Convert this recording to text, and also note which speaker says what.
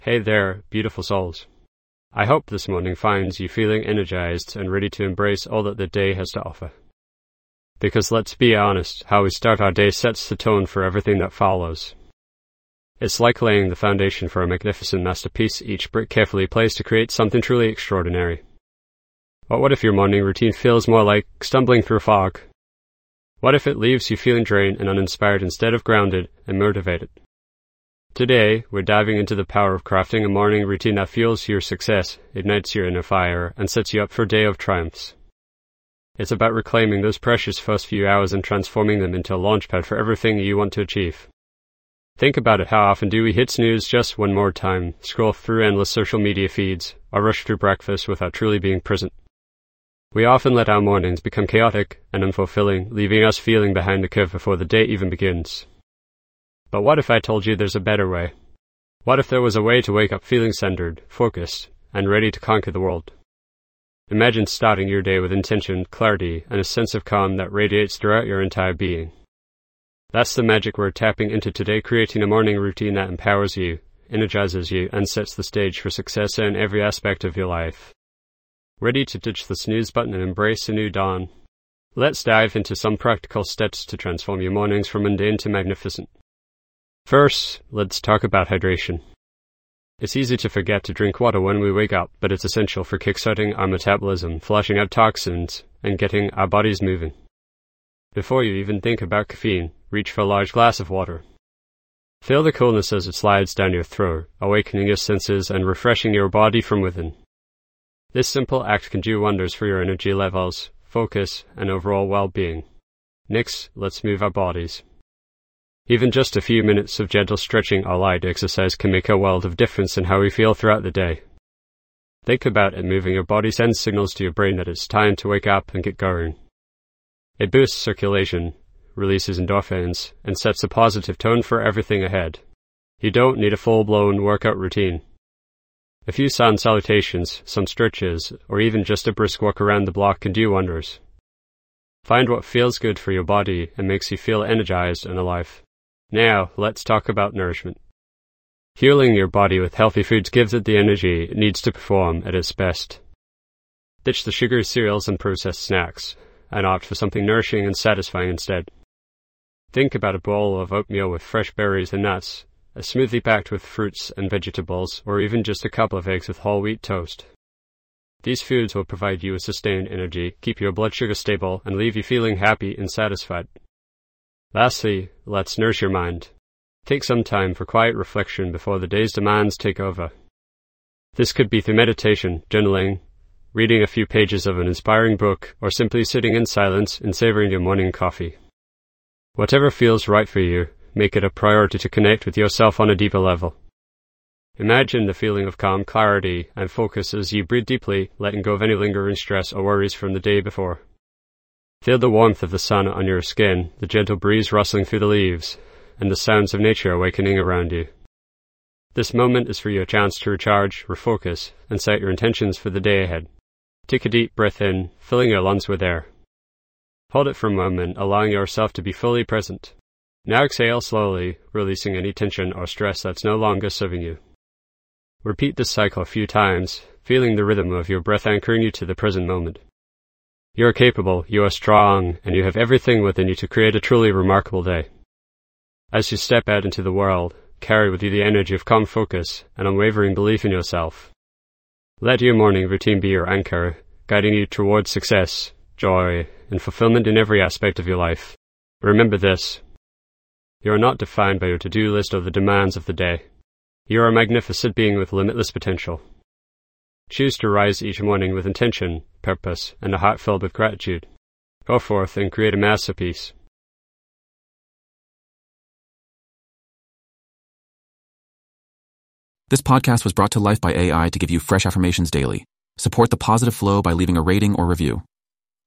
Speaker 1: Hey there, beautiful souls. I hope this morning finds you feeling energized and ready to embrace all that the day has to offer. Because let's be honest, how we start our day sets the tone for everything that follows. It's like laying the foundation for a magnificent masterpiece, each brick carefully placed to create something truly extraordinary. But what if your morning routine feels more like stumbling through fog? What if it leaves you feeling drained and uninspired instead of grounded and motivated? Today, we're diving into the power of crafting a morning routine that fuels your success, ignites your inner fire, and sets you up for a day of triumphs. It's about reclaiming those precious first few hours and transforming them into a launchpad for everything you want to achieve. Think about it. How often do we hit snooze just one more time, scroll through endless social media feeds, or rush through breakfast without truly being present? We often let our mornings become chaotic and unfulfilling, leaving us feeling behind the curve before the day even begins. But what if I told you there's a better way? What if there was a way to wake up feeling centered, focused, and ready to conquer the world? Imagine starting your day with intention, clarity, and a sense of calm that radiates throughout your entire being. That's the magic we're tapping into today, creating a morning routine that empowers you, energizes you, and sets the stage for success in every aspect of your life. Ready to ditch the snooze button and embrace a new dawn? Let's dive into some practical steps to transform your mornings from mundane to magnificent. First, let's talk about hydration. It's easy to forget to drink water when we wake up, but it's essential for kickstarting our metabolism, flushing out toxins, and getting our bodies moving. Before you even think about caffeine, reach for a large glass of water. Feel the coolness as it slides down your throat, awakening your senses and refreshing your body from within. This simple act can do wonders for your energy levels, focus, and overall well-being. Next, let's move our bodies. Even just a few minutes of gentle stretching or light exercise can make a world of difference in how we feel throughout the day. Think about it. Moving your body sends signals to your brain that it's time to wake up and get going. It boosts circulation, releases endorphins, and sets a positive tone for everything ahead. You don't need a full-blown workout routine. A few sun salutations, some stretches, or even just a brisk walk around the block can do wonders. Find what feels good for your body and makes you feel energized and alive. Now, let's talk about nourishment. Fueling your body with healthy foods gives it the energy it needs to perform at its best. Ditch the sugary cereals and processed snacks, and opt for something nourishing and satisfying instead. Think about a bowl of oatmeal with fresh berries and nuts, a smoothie packed with fruits and vegetables, or even just a couple of eggs with whole wheat toast. These foods will provide you with sustained energy, keep your blood sugar stable, and leave you feeling happy and satisfied. Lastly, let's nourish your mind. Take some time for quiet reflection before the day's demands take over. This could be through meditation, journaling, reading a few pages of an inspiring book, or simply sitting in silence and savoring your morning coffee. Whatever feels right for you, make it a priority to connect with yourself on a deeper level. Imagine the feeling of calm, clarity, and focus as you breathe deeply, letting go of any lingering stress or worries from the day before. Feel the warmth of the sun on your skin, the gentle breeze rustling through the leaves, and the sounds of nature awakening around you. This moment is for you a chance to recharge, refocus, and set your intentions for the day ahead. Take a deep breath in, filling your lungs with air. Hold it for a moment, allowing yourself to be fully present. Now exhale slowly, releasing any tension or stress that's no longer serving you. Repeat this cycle a few times, feeling the rhythm of your breath anchoring you to the present moment. You are capable, you are strong, and you have everything within you to create a truly remarkable day. As you step out into the world, carry with you the energy of calm focus and unwavering belief in yourself. Let your morning routine be your anchor, guiding you towards success, joy, and fulfillment in every aspect of your life. Remember this: you are not defined by your to-do list or the demands of the day. You are a magnificent being with limitless potential. Choose to rise each morning with intention, purpose, and a heart filled with gratitude. Go forth and create a masterpiece.
Speaker 2: This podcast was brought to life by AI to give you fresh affirmations daily. Support the positive flow by leaving a rating or review.